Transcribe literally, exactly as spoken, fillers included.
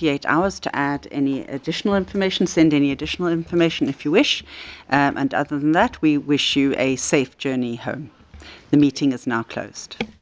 forty-eight hours to add any additional information, send any additional information if you wish. Um, and other than that, we wish you a safe journey home. The meeting is now closed.